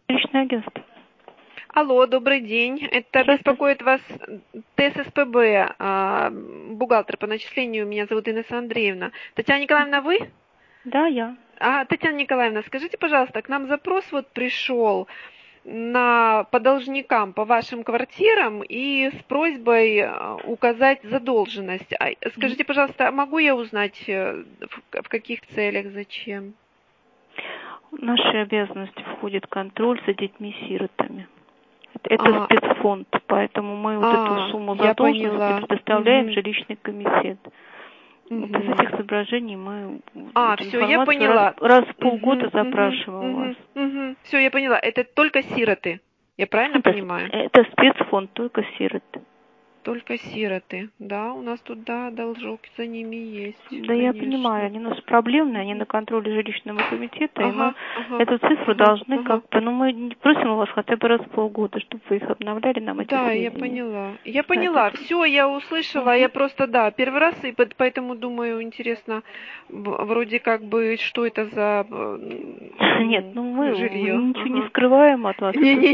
Личное агентство. Алло, добрый день. Это беспокоит вас ТССПБ, бухгалтер по начислению. Меня зовут Инесса Андреевна. Татьяна Николаевна, вы? Да, я. Татьяна Николаевна, скажите, пожалуйста, к нам запрос вот пришел по должникам, по вашим квартирам и с просьбой указать задолженность. Скажите, пожалуйста, могу я узнать, в каких целях, зачем? В наши обязанности входит контроль за детьми-сиротами. Это спецфонд, поэтому мы вот эту сумму задолженности предоставляем в жилищный комитет. Вот из этих соображений мы все, я поняла. Раз в полгода запрашиваем у вас. Все, я поняла. Это только сироты. Я правильно понимаю? Это спецфонд, только сироты. Только сироты. Да, у нас тут, должок за ними есть. Да, конечно. Я понимаю, они у нас проблемные, они на контроле жилищного комитета, и мы эту цифру должны мы просим у вас хотя бы раз в полгода, чтобы вы их обновляли нам эти сведения. Да, я поняла. Все, я услышала, я просто, первый раз, и поэтому думаю, интересно, вроде как бы, что это за Нет, мы жилье. ничего не скрываем от вас.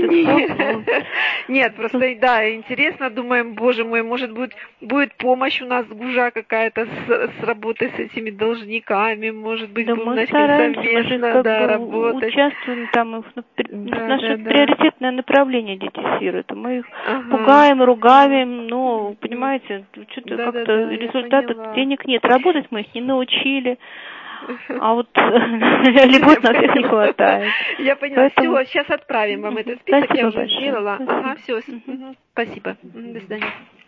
Нет, просто, интересно, думаем, боже мой, может будет помощь у нас гужа какая-то с работой с этими должниками, может быть, будем начать совместно работать. Участвуем там, наше приоритетное направление дети-сироты. Мы их пугаем, ругаем, но, понимаете, что-то как-то результата денег нет. Работать мы их не научили. А вот льгот на всех не хватает. Я поняла. Все, сейчас отправим вам этот список, Спасибо я уже большое. сделала. Все, спасибо. До свидания.